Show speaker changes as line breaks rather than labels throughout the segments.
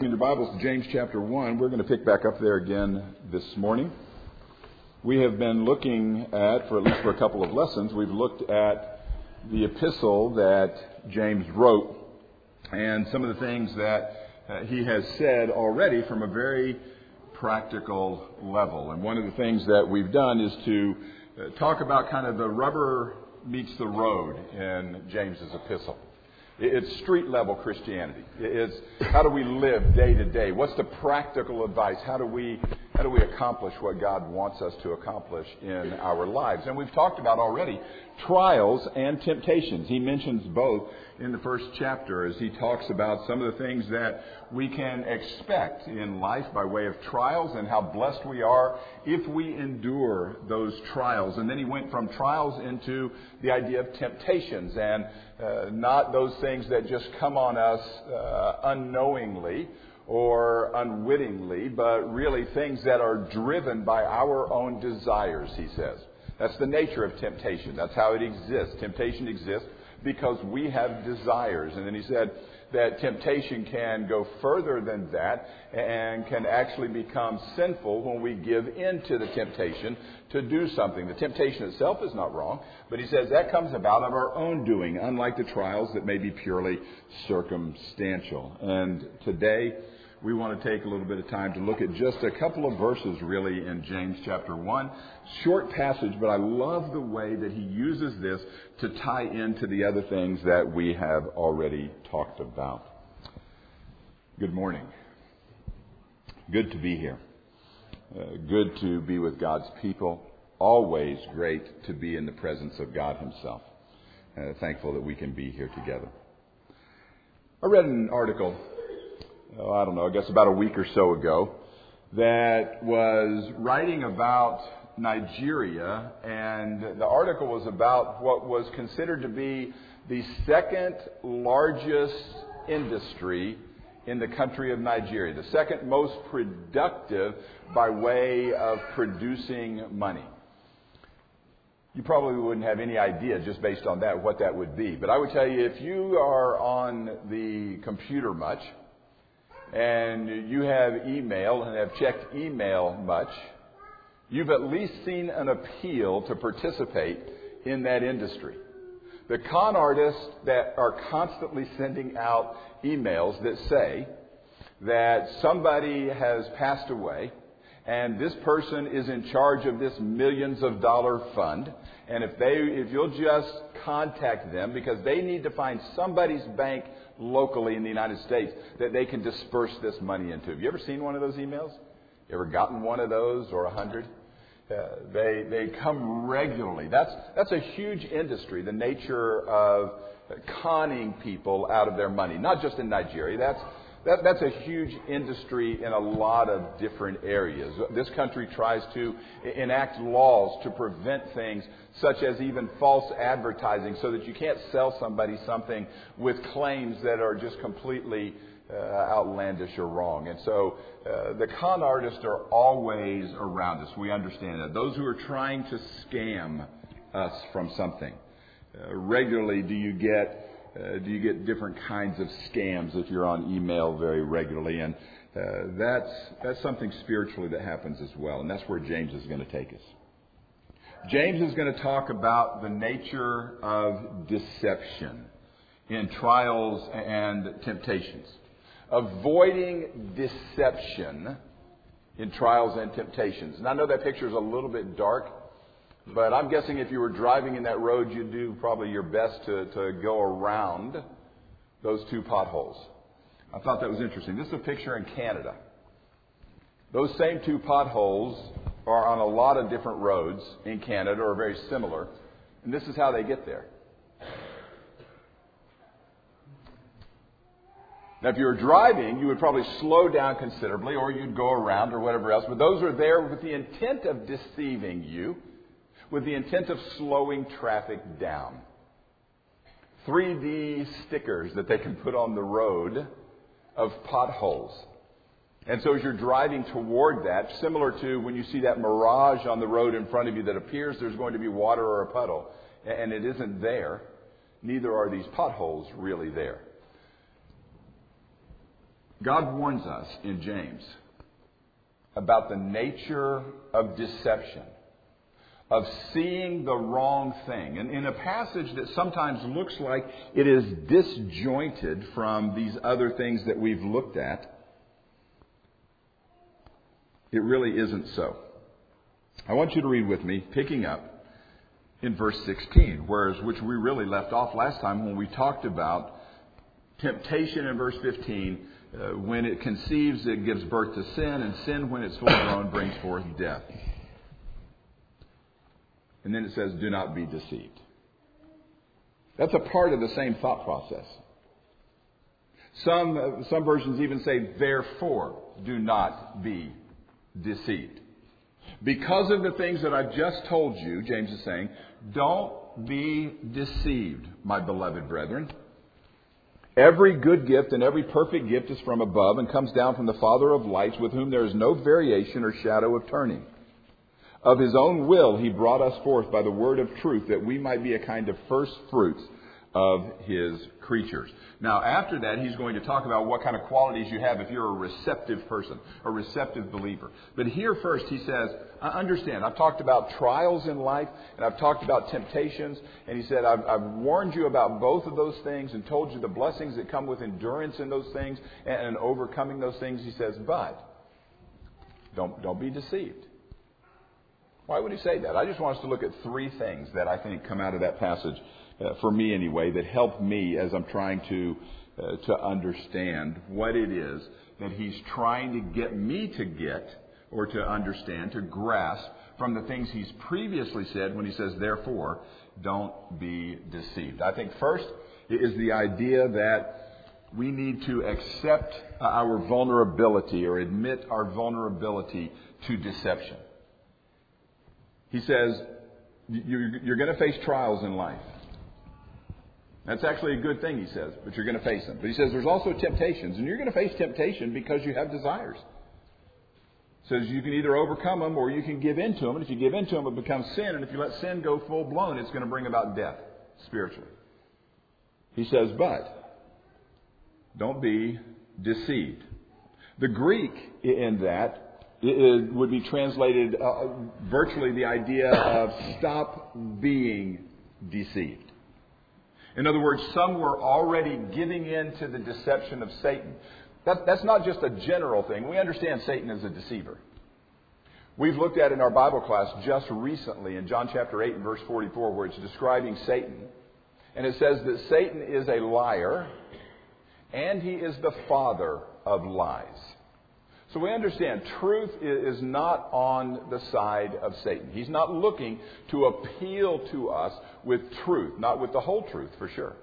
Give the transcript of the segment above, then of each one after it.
In your Bibles to James chapter 1, we're going to pick back up there again this morning. We have been looking at, for at least for a couple of lessons, we've looked at the epistle that James wrote and some of the things that he has said already from a very practical level. And one of the things that we've done is to talk about kind of the rubber meets the road in James's epistle. It's street-level Christianity. It's how do we live day to day? What's the practical advice? How do we accomplish what God wants us to accomplish in our lives? And we've talked about already trials and temptations. He mentions both in the first chapter as he talks about some of the things that we can expect in life by way of trials and how blessed we are if we endure those trials. And then he went from trials into the idea of temptations and not those things that just come on us unknowingly or unwittingly, but really things that are driven by our own desires, he says. That's the nature of temptation. That's how it exists. Temptation exists because we have desires. And then he said that temptation can go further than that and can actually become sinful when we give in to the temptation to do something. The temptation itself is not wrong, but he says that comes about of our own doing, unlike the trials that may be purely circumstantial. And today we want to take a little bit of time to look at just a couple of verses really in James chapter 1. Short passage, but I love the way that he uses this to tie into the other things that we have already talked about. Good morning. Good to be here. Good to be with God's people. Always great to be in the presence of God himself. Thankful that we can be here together. I read an article I guess about a week or so ago, that was writing about Nigeria, and the article was about what was considered to be the second largest industry in the country of Nigeria, the second most productive by way of producing money. You probably wouldn't have any idea just based on that what that would be. But I would tell you, if you are on the computer much, and you have email and have checked email much, you've at least seen an appeal to participate in that industry. The con artists that are constantly sending out emails that say that somebody has passed away and this person is in charge of this millions of dollar fund, and if you'll just contact them because they need to find somebody's bank locally in the United States that they can disperse this money into. Have you ever seen one of those emails? You ever gotten one of those or 100? They come regularly. That's a huge industry, the nature of conning people out of their money, not just in Nigeria. That's a huge industry in a lot of different areas. This country tries to enact laws to prevent things such as even false advertising so that you can't sell somebody something with claims that are just completely outlandish or wrong. And so the con artists are always around us. We understand that. Those who are trying to scam us from something. Regularly do you get different kinds of scams if you're on email very regularly, and that's something spiritually that happens as well, and that's where James is going to take us. James is going to talk about the nature of deception in trials and temptations. Avoiding deception in trials and temptations. And I know that picture is a little bit dark, but I'm guessing if you were driving in that road, you'd do probably your best to go around those two potholes. I thought that was interesting. This is a picture in Canada. Those same two potholes are on a lot of different roads in Canada, or very similar. And this is how they get there. Now, if you were driving, you would probably slow down considerably, or you'd go around or whatever else. But those are there with the intent of deceiving you, with the intent of slowing traffic down. 3D stickers that they can put on the road of potholes. And so as you're driving toward that, similar to when you see that mirage on the road in front of you that appears there's going to be water or a puddle, and it isn't there, neither are these potholes really there. God warns us in James about the nature of deception, of seeing the wrong thing. And in a passage that sometimes looks like it is disjointed from these other things that we've looked at, it really isn't so. I want you to read with me, picking up in verse 16, which we really left off last time when we talked about temptation in verse 15. When it conceives, it gives birth to sin, and sin, when it's full grown, brings forth death. And then it says, do not be deceived. That's a part of the same thought process. Some versions even say, therefore, do not be deceived. Because of the things that I've just told you, James is saying, don't be deceived, my beloved brethren. Every good gift and every perfect gift is from above and comes down from the Father of lights, with whom there is no variation or shadow of turning. Of His own will He brought us forth by the word of truth, that we might be a kind of first fruits of His creatures. Now, after that, he's going to talk about what kind of qualities you have if you're a receptive person, a receptive believer. But here first he says, understand, I've talked about trials in life, and I've talked about temptations, and he said, I've warned you about both of those things and told you the blessings that come with endurance in those things and overcoming those things. He says, but don't be deceived. Why would he say that? I just want us to look at three things that I think come out of that passage, for me anyway, that help me as I'm trying to understand what it is that he's trying to get me to get, or to understand, to grasp from the things he's previously said when he says, therefore, don't be deceived. I think first is the idea that we need to accept our vulnerability, or admit our vulnerability to deception. He says, you're going to face trials in life. That's actually a good thing, he says, but you're going to face them. But he says there's also temptations, and you're going to face temptation because you have desires. He says you can either overcome them or you can give in to them. And if you give in to them, it becomes sin. And if you let sin go full blown, it's going to bring about death spiritually. He says, but don't be deceived. The Greek in that would be translated virtually the idea of stop being deceived. In other words, some were already giving in to the deception of Satan. That's not just a general thing. We understand Satan is a deceiver. We've looked at in our Bible class just recently in John chapter 8 and verse 44, where it's describing Satan. And it says that Satan is a liar, and he is the father of lies. So we understand truth is not on the side of Satan. He's not looking to appeal to us with truth, not with the whole truth, for sure.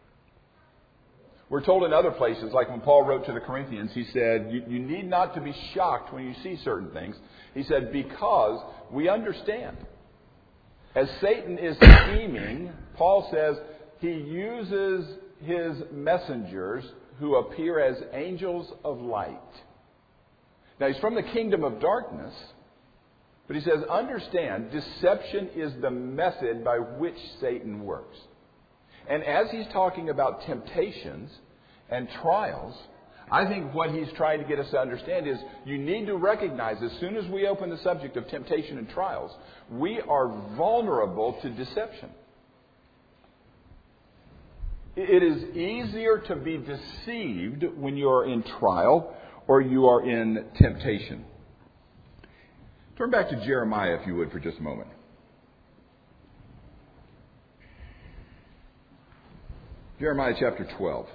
We're told in other places, like when Paul wrote to the Corinthians, he said, you need not to be shocked when you see certain things. He said, because we understand. As Satan is scheming, Paul says he uses his messengers who appear as angels of light. Now, he's from the kingdom of darkness, but he says, understand, deception is the method by which Satan works. And as he's talking about temptations and trials, I think what he's trying to get us to understand is you need to recognize, as soon as we open the subject of temptation and trials, we are vulnerable to deception. It is easier to be deceived when you are in trial or you are in temptation. Turn back to Jeremiah, if you would, for just a moment. Jeremiah chapter 12.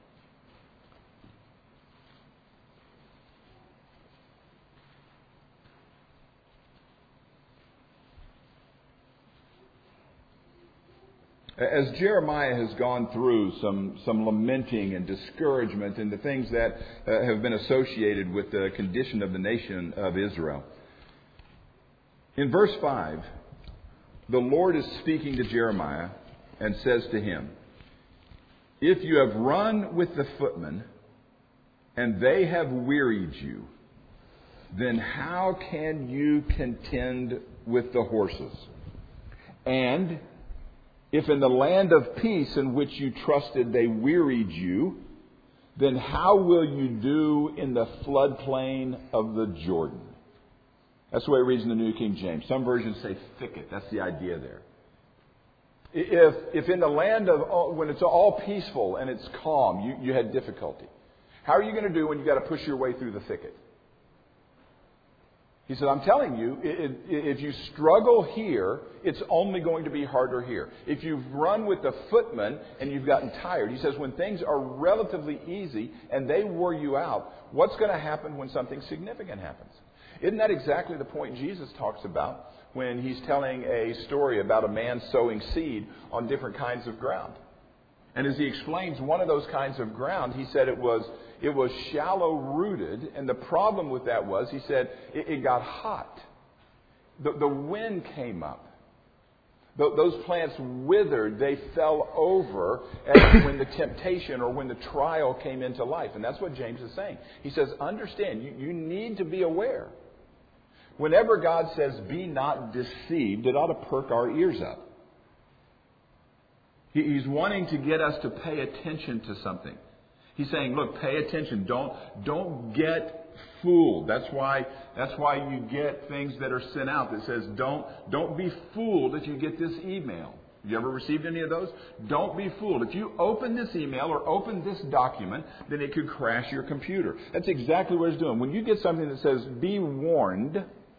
As Jeremiah has gone through some lamenting and discouragement and the things that have been associated with the condition of the nation of Israel. In verse 5, the Lord is speaking to Jeremiah and says to him, if you have run with the footmen and they have wearied you, then how can you contend with the horses? And if in the land of peace in which you trusted they wearied you, then how will you do in the floodplain of the Jordan? That's the way it reads in the New King James. Some versions say thicket. That's the idea there. If in the land of, when it's all peaceful and it's calm, you had difficulty, how are you going to do when you've got to push your way through the thicket? He said, I'm telling you, if you struggle here, it's only going to be harder here. If you've run with the footmen and you've gotten tired, he says, when things are relatively easy and they wore you out, what's going to happen when something significant happens? Isn't that exactly the point Jesus talks about when he's telling a story about a man sowing seed on different kinds of ground? And as he explains one of those kinds of ground, he said it was shallow rooted. And the problem with that was, he said, it got hot. The wind came up. Those plants withered. They fell over when the temptation or when the trial came into life. And that's what James is saying. He says, understand, you need to be aware. Whenever God says, be not deceived, it ought to perk our ears up. He's wanting to get us to pay attention to something. He's saying, look, pay attention. Don't get fooled. That's why you get things that are sent out that says, don't be fooled if you get this email. You ever received any of those? Don't be fooled. If you open this email or open this document, then it could crash your computer. That's exactly what it's doing. When you get something that says, be warned,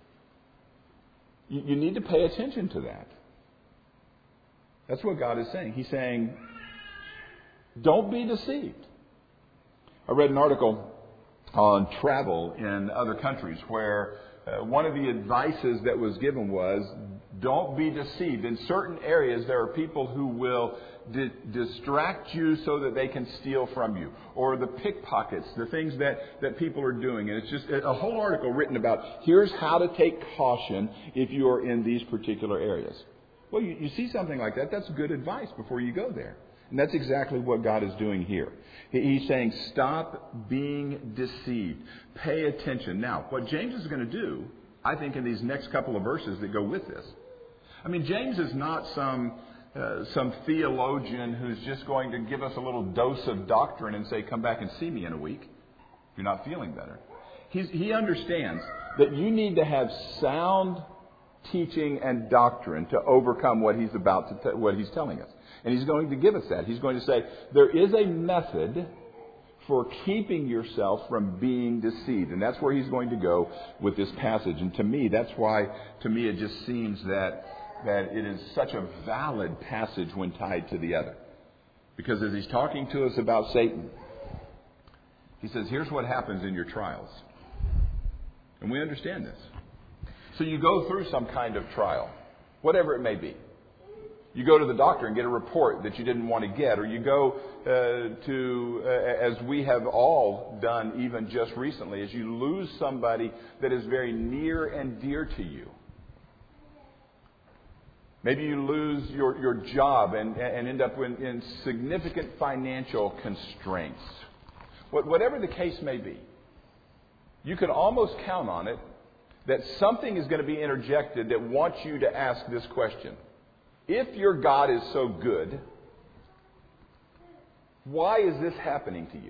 you need to pay attention to that. That's what God is saying. He's saying, don't be deceived. I read an article on travel in other countries where one of the advices that was given was, don't be deceived. In certain areas, there are people who will distract you so that they can steal from you. Or the pickpockets, the things that people are doing. And it's just a whole article written about, here's how to take caution if you are in these particular areas. Well, you see something like that, that's good advice before you go there. And that's exactly what God is doing here. He's saying, stop being deceived. Pay attention. Now, what James is going to do, I think, in these next couple of verses that go with this. I mean, James is not some theologian who's just going to give us a little dose of doctrine and say, come back and see me in a week if you're not feeling better. He understands that you need to have sound teaching and doctrine to overcome what he's what he's telling us. And he's going to give us that. He's going to say, there is a method for keeping yourself from being deceived. And that's where he's going to go with this passage. And to me, that's why, it just seems that it is such a valid passage when tied to the other. Because as he's talking to us about Satan, he says, here's what happens in your trials. And we understand this. So you go through some kind of trial, whatever it may be. You go to the doctor and get a report that you didn't want to get, or you go as we have all done even just recently, as you lose somebody that is very near and dear to you. Maybe you lose your job and end up in significant financial constraints. Whatever the case may be, you can almost count on it that something is going to be interjected that wants you to ask this question. If your God is so good, why is this happening to you?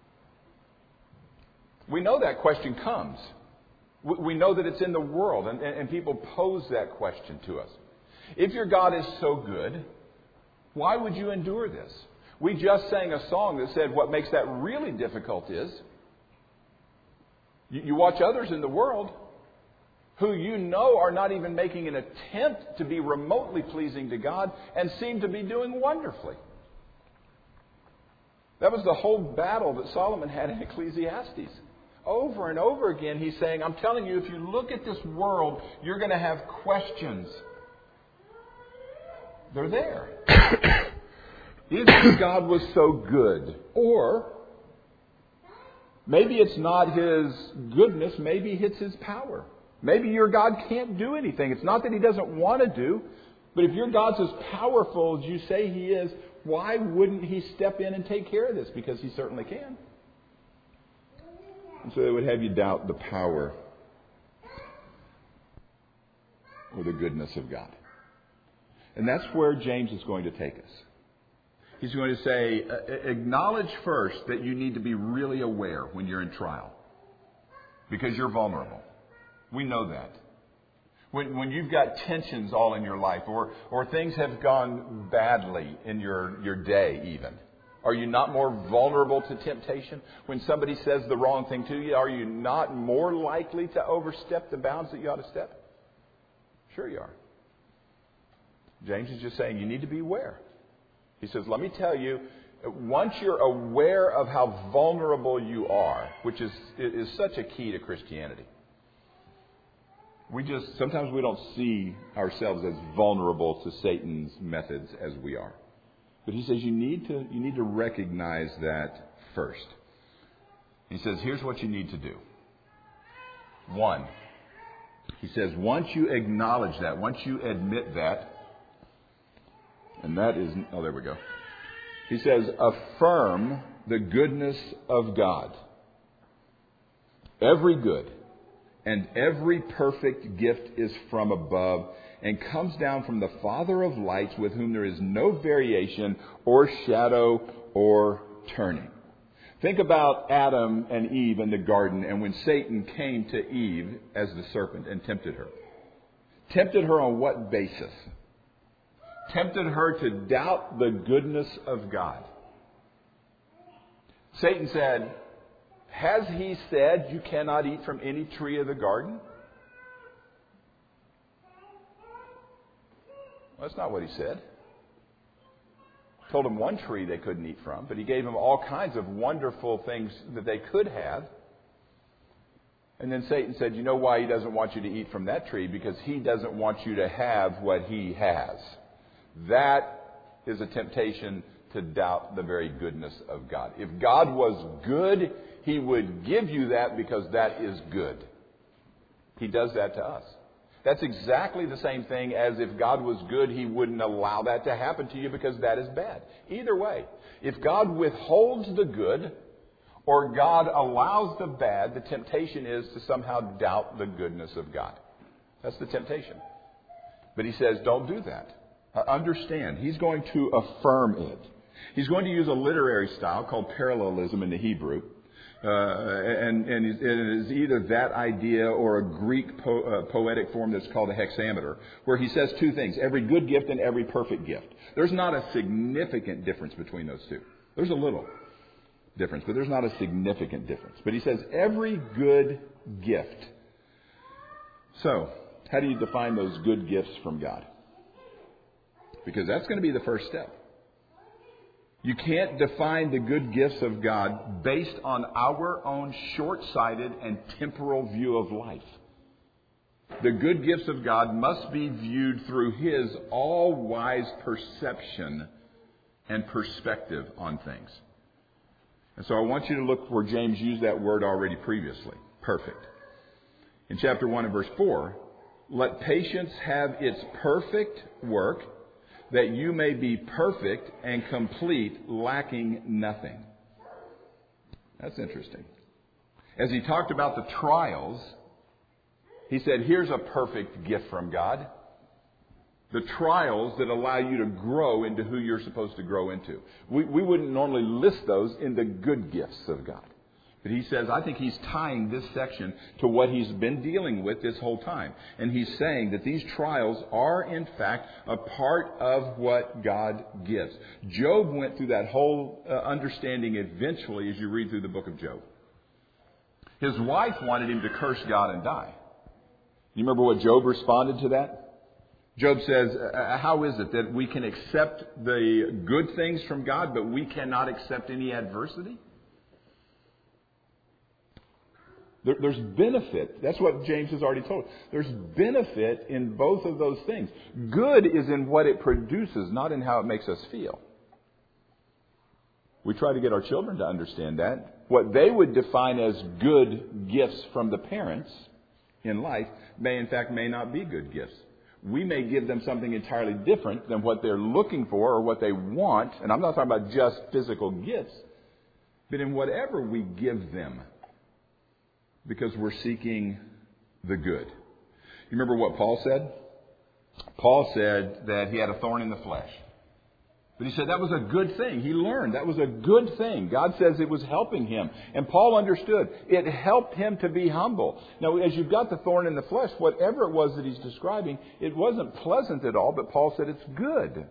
We know that question comes. We know that it's in the world, and people pose that question to us. If your God is so good, why would you endure this? We just sang a song that said what makes that really difficult is you watch others in the world who you know are not even making an attempt to be remotely pleasing to God and seem to be doing wonderfully. That was the whole battle that Solomon had in Ecclesiastes. Over and over again, he's saying, I'm telling you, if you look at this world, you're going to have questions. They're there. If God was so good, or maybe it's not His goodness, maybe it's His power. Maybe your God can't do anything. It's not that He doesn't want to do, but if your God's as powerful as you say He is, why wouldn't He step in and take care of this? Because He certainly can. And so they would have you doubt the power or the goodness of God. And that's where James is going to take us. He's going to say, acknowledge first that you need to be really aware when you're in trial. Because you're vulnerable. We know that. When you've got tensions all in your life, or things have gone badly in your day even, are you not more vulnerable to temptation? When somebody says the wrong thing to you, are you not more likely to overstep the bounds that you ought to step? Sure you are. James is just saying you need to be aware. He says, let me tell you, once you're aware of how vulnerable you are, which is such a key to Christianity. Sometimes we don't see ourselves as vulnerable to Satan's methods as we are. But he says you need to recognize that first. He says, here's what you need to do. One, he says, once you acknowledge that, once you admit that, and that is, there we go. He says, affirm the goodness of God. Every good and every perfect gift is from above and comes down from the Father of lights, with whom there is no variation or shadow or turning. Think about Adam and Eve in the garden, and when Satan came to Eve as the serpent and tempted her. Tempted her on what basis? Tempted her to doubt the goodness of God. Satan said, has he said you cannot eat from any tree of the garden? Well, that's not what he said. Told them one tree they couldn't eat from, but he gave them all kinds of wonderful things that they could have. And then Satan said, you know why he doesn't want you to eat from that tree? Because he doesn't want you to have what he has. That is a temptation to doubt the very goodness of God. If God was good, he would give you that because that is good. He does that to us. That's exactly the same thing as if God was good, he wouldn't allow that to happen to you because that is bad. Either way, if God withholds the good or God allows the bad, the temptation is to somehow doubt the goodness of God. That's the temptation. But he says, don't do that. Understand, he's going to affirm it. He's going to use a literary style called parallelism in the Hebrew. And it is either that idea or a Greek poetic form that's called a hexameter, where he says two things, every good gift and every perfect gift. There's not a significant difference between those two. There's a little difference, but there's not a significant difference. But he says every good gift. So, how do you define those good gifts from God? Because that's going to be the first step. You can't define the good gifts of God based on our own short-sighted and temporal view of life. The good gifts of God must be viewed through his all-wise perception and perspective on things. And so I want you to look where James used that word already previously. Perfect. In chapter 1 and verse 4, let patience have its perfect work, that you may be perfect and complete, lacking nothing. That's interesting. As he talked about the trials, he said, here's a perfect gift from God. The trials that allow you to grow into who you're supposed to grow into. We wouldn't normally list those in the good gifts of God. But he says, I think he's tying this section to what he's been dealing with this whole time. And he's saying that these trials are, in fact, a part of what God gives. Job went through that whole understanding eventually as you read through the book of Job. His wife wanted him to curse God and die. You remember what Job responded to that? Job says, how is it that we can accept the good things from God, but we cannot accept any adversity? There's benefit. That's what James has already told. There's benefit in both of those things. Good is in what it produces, not in how it makes us feel. We try to get our children to understand that. What they would define as good gifts from the parents in life may not be good gifts. We may give them something entirely different than what they're looking for or what they want. And I'm not talking about just physical gifts, but in whatever we give them. Because we're seeking the good. You remember what Paul said? Paul said that he had a thorn in the flesh. But he said that was a good thing. He learned that was a good thing. God says it was helping him. And Paul understood. It helped him to be humble. Now, as you've got the thorn in the flesh, whatever it was that he's describing, it wasn't pleasant at all, but Paul said it's good.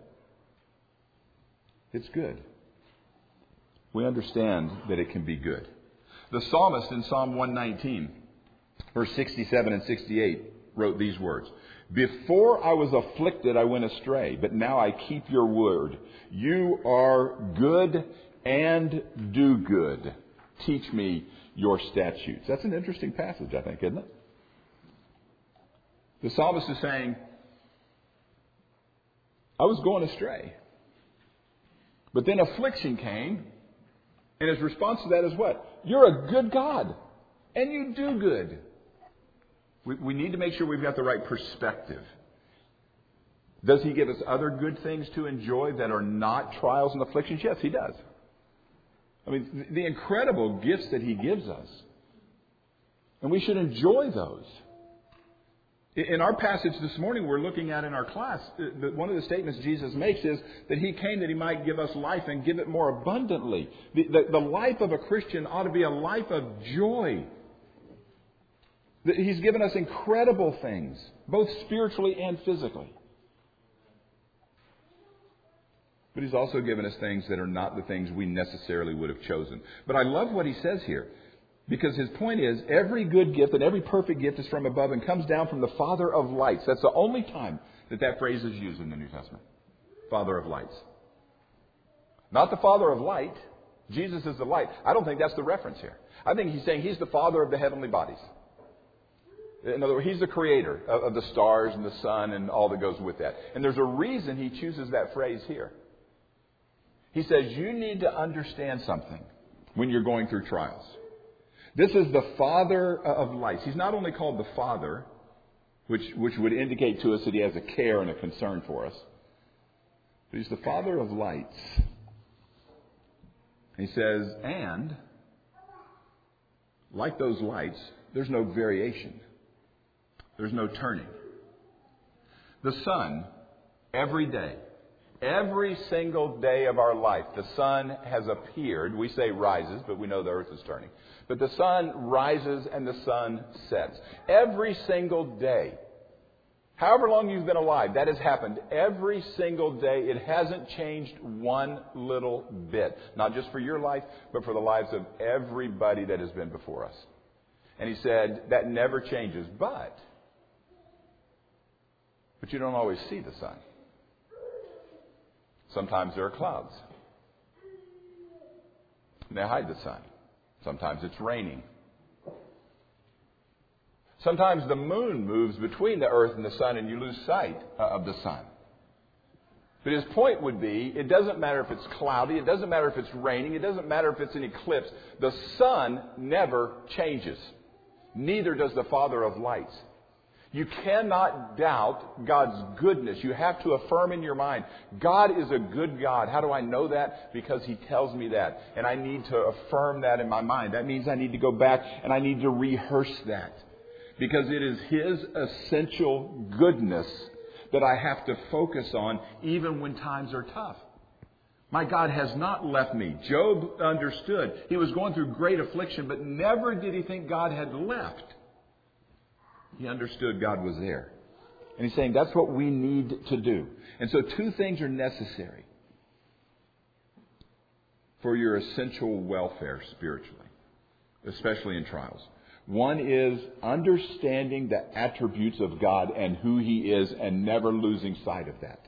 It's good. We understand that it can be good. The psalmist in Psalm 119, verse 67 and 68, wrote these words. Before I was afflicted, I went astray, but now I keep your word. You are good and do good. Teach me your statutes. That's an interesting passage, I think, isn't it? The psalmist is saying, I was going astray. But then affliction came, and his response to that is what? You're a good God, and you do good. We need to make sure we've got the right perspective. Does he give us other good things to enjoy that are not trials and afflictions? Yes, he does. I mean, the incredible gifts that he gives us. And we should enjoy those. In our passage this morning we're looking at in our class, one of the statements Jesus makes is that he came that he might give us life and give it more abundantly. The life of a Christian ought to be a life of joy. He's given us incredible things, both spiritually and physically. But he's also given us things that are not the things we necessarily would have chosen. But I love what he says here, because his point is every good gift and every perfect gift is from above and comes down from the Father of lights. That's the only time that phrase is used in the New Testament. Father of lights. Not the Father of light. Jesus is the light. I don't think that's the reference here. I think he's saying he's the Father of the heavenly bodies. In other words, he's the creator of the stars and the sun and all that goes with that. And there's a reason he chooses that phrase here. He says you need to understand something when you're going through trials. This is the Father of lights. He's not only called the Father, which would indicate to us that he has a care and a concern for us, but he's the Father of lights. He says, and like those lights, there's no variation. There's no turning. The sun, every day, every single day of our life, the sun has appeared. We say rises, but we know the earth is turning. But the sun rises and the sun sets. Every single day. However long you've been alive, that has happened every single day. It hasn't changed one little bit. Not just for your life, but for the lives of everybody that has been before us. And he said, that never changes. But you don't always see the sun. Sometimes there are clouds. And they hide the sun. Sometimes it's raining. Sometimes the moon moves between the earth and the sun and you lose sight of the sun. But his point would be, it doesn't matter if it's cloudy, it doesn't matter if it's raining, it doesn't matter if it's an eclipse. The sun never changes. Neither does the Father of lights. You cannot doubt God's goodness. You have to affirm in your mind, God is a good God. How do I know that? Because he tells me that. And I need to affirm that in my mind. That means I need to go back and I need to rehearse that. Because it is his essential goodness that I have to focus on even when times are tough. My God has not left me. Job understood. He was going through great affliction, but never did he think God had left. He understood God was there. And he's saying that's what we need to do. And so two things are necessary for your essential welfare spiritually, especially in trials. One is understanding the attributes of God and who he is and never losing sight of that.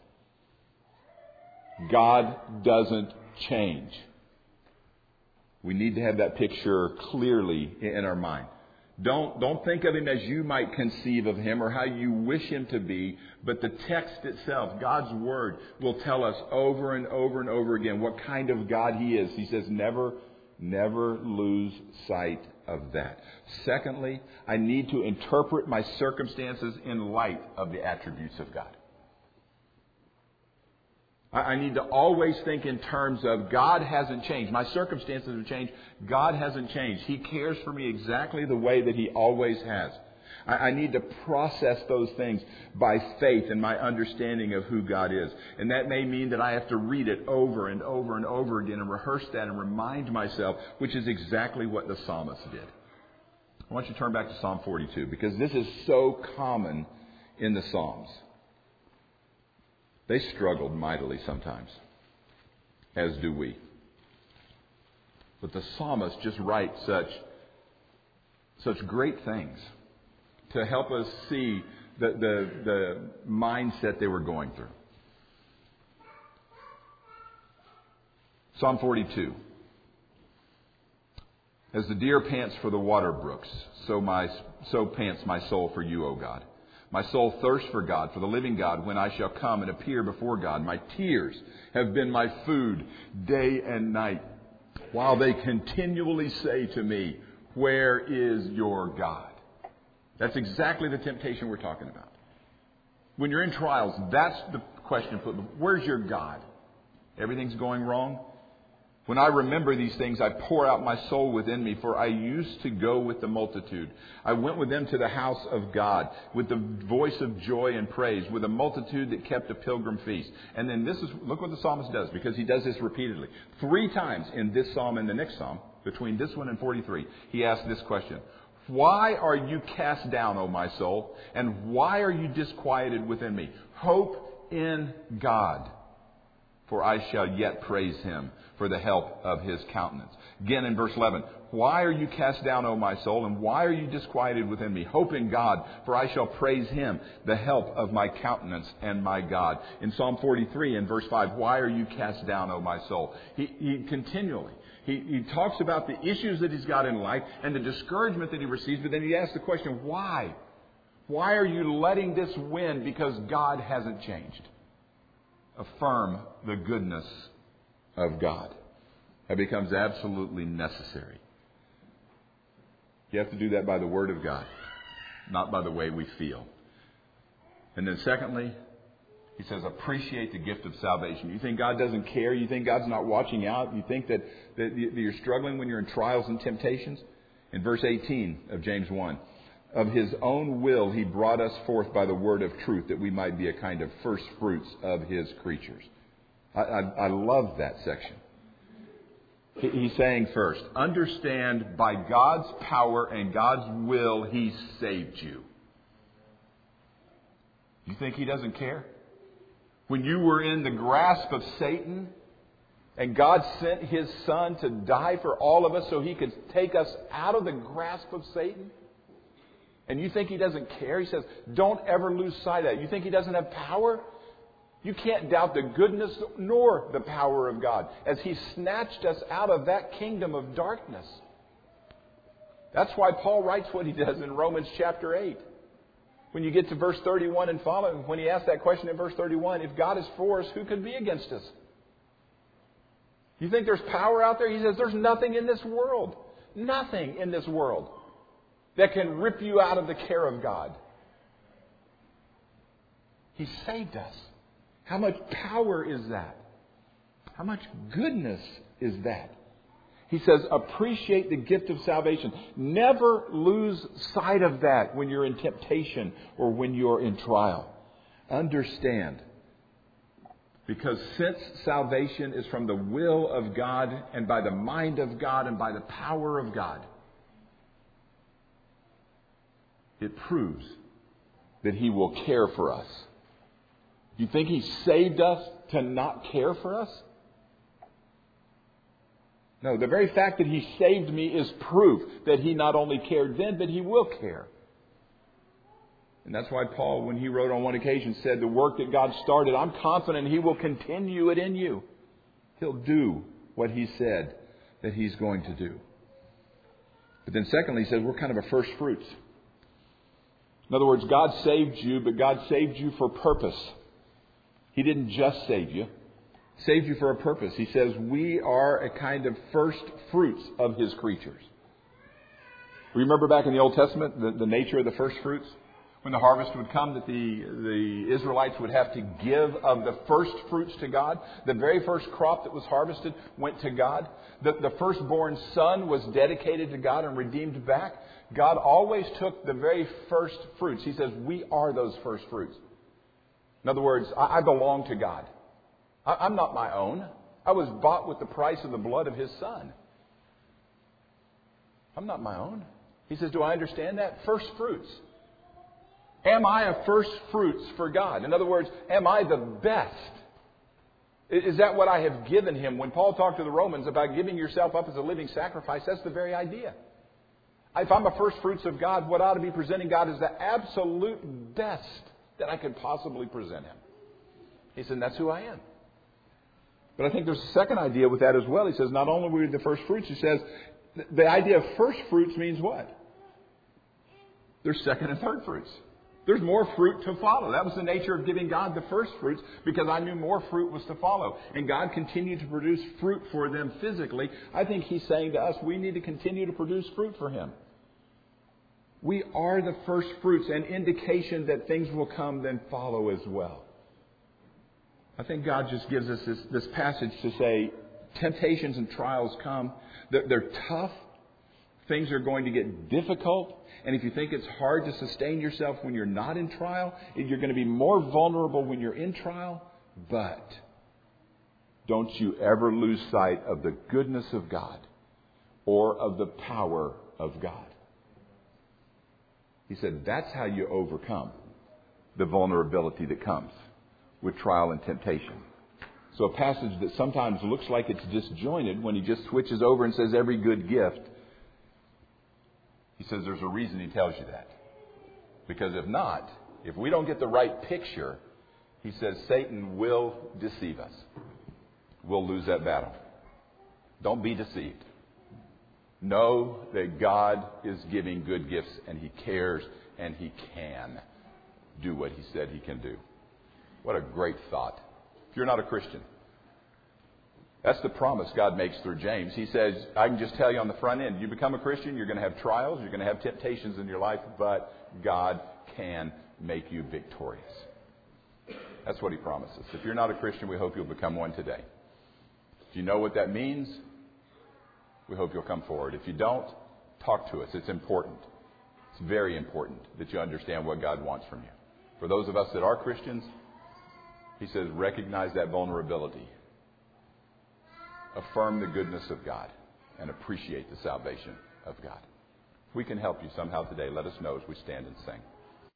God doesn't change. We need to have that picture clearly in our mind. Don't think of him as you might conceive of him or how you wish him to be, but the text itself, God's word, will tell us over and over and over again what kind of God he is. He says never lose sight of that. Secondly, I need to interpret my circumstances in light of the attributes of God. I need to always think in terms of God hasn't changed. My circumstances have changed. God hasn't changed. He cares for me exactly the way that he always has. I need to process those things by faith and my understanding of who God is. And that may mean that I have to read it over and over and over again and rehearse that and remind myself, which is exactly what the psalmist did. I want you to turn back to Psalm 42 because this is so common in the Psalms. They struggled mightily sometimes, as do we. But the psalmist just writes such great things to help us see the mindset they were going through. Psalm 42. As the deer pants for the water brooks, so pants my soul for you, O God. My soul thirsts for God, for the living God, when I shall come and appear before God. My tears have been my food day and night, while they continually say to me, where is your God? That's exactly the temptation we're talking about. When you're in trials, that's the question. Where's your God? Everything's going wrong. When I remember these things, I pour out my soul within me, for I used to go with the multitude. I went with them to the house of God, with the voice of joy and praise, with a multitude that kept a pilgrim feast. And then look what the psalmist does, because he does this repeatedly. 3 times in this psalm and the next psalm, between this one and 43, he asks this question. Why are you cast down, O my soul? And why are you disquieted within me? Hope in God, for I shall yet praise Him for the help of His countenance. Again in verse 11, why are you cast down, O my soul? And why are you disquieted within me? Hope in God, for I shall praise Him, the help of my countenance and my God. In Psalm 43 in verse 5, why are you cast down, O my soul? He continually, he talks about the issues that he's got in life and the discouragement that he receives, but then he asks the question, why? Why are you letting this win? Because God hasn't changed. Affirm the goodness of God. That becomes absolutely necessary. You have to do that by the Word of God, not by the way we feel. And then secondly, he says, appreciate the gift of salvation. You think God doesn't care? You think God's not watching out? You think that you're struggling when you're in trials and temptations? In verse 18 of James 1, of His own will He brought us forth by the word of truth, that we might be a kind of first fruits of His creatures. I love that section. He's saying first, understand by God's power and God's will He saved you. You think He doesn't care? When you were in the grasp of Satan and God sent His Son to die for all of us so He could take us out of the grasp of Satan? And you think He doesn't care? He says, don't ever lose sight of that. You think He doesn't have power? You can't doubt the goodness nor the power of God as He snatched us out of that kingdom of darkness. That's why Paul writes what he does in Romans chapter 8. When you get to verse 31 and following, when he asks that question in verse 31, if God is for us, who could be against us? You think there's power out there? He says there's nothing in this world that can rip you out of the care of God. He saved us. How much power is that? How much goodness is that? He says, appreciate the gift of salvation. Never lose sight of that when you're in temptation or when you're in trial. Understand, because since salvation is from the will of God and by the mind of God and by the power of God, it proves that He will care for us. You think He saved us to not care for us? No, the very fact that He saved me is proof that He not only cared then, but He will care. And that's why Paul, when he wrote on one occasion, said, the work that God started, I'm confident He will continue it in you. He'll do what He said that He's going to do. But then secondly, he says, we're kind of a first fruits. In other words, God saved you, but God saved you for purpose. He didn't just save you. Saved you for a purpose. He says we are a kind of first fruits of His creatures. Remember back in the Old Testament, the nature of the first fruits? when the harvest would come, that the Israelites would have to give of the first fruits to God. The very first crop that was harvested went to God. The firstborn son was dedicated to God and redeemed back. God always took the very first fruits. He says, we are those first fruits. In other words, I belong to God. I'm not my own. I was bought with the price of the blood of His Son. I'm not my own. He says, do I understand that? First fruits. Am I a first fruits for God? In other words, am I the best? Is that what I have given Him? When Paul talked to the Romans about giving yourself up as a living sacrifice, that's the very idea. If I'm a first fruits of God, what I ought to be presenting God is the absolute best that I could possibly present Him. He said, that's who I am. But I think there's a second idea with that as well. He says, not only were we the first fruits, he says, the idea of first fruits means what? There's second and third fruits. There's more fruit to follow. That was the nature of giving God the first fruits, because I knew more fruit was to follow. And God continued to produce fruit for them physically. I think He's saying to us, we need to continue to produce fruit for Him. We are the first fruits, an indication that things will come then follow as well. I think God just gives us this passage to say, temptations and trials come. They're tough. Things are going to get difficult. And if you think it's hard to sustain yourself when you're not in trial, you're going to be more vulnerable when you're in trial. But don't you ever lose sight of the goodness of God or of the power of God. He said that's how you overcome the vulnerability that comes with trial and temptation. So a passage that sometimes looks like it's disjointed, when he just switches over and says every good gift, he says there's a reason he tells you that. Because if not, if we don't get the right picture, he says Satan will deceive us. We'll lose that battle. Don't be deceived. Know that God is giving good gifts, and He cares, and He can do what He said He can do. What a great thought. If you're not a Christian, that's the promise God makes through James. He says, I can just tell you on the front end, you become a Christian, you're going to have trials, you're going to have temptations in your life, but God can make you victorious. That's what He promises. If you're not a Christian, we hope you'll become one today. If you know what that means, we hope you'll come forward. If you don't, talk to us. It's important. It's very important that you understand what God wants from you. For those of us that are Christians, He says, recognize that vulnerability. Affirm the goodness of God and appreciate the salvation of God. If we can help you somehow today, let us know as we stand and sing.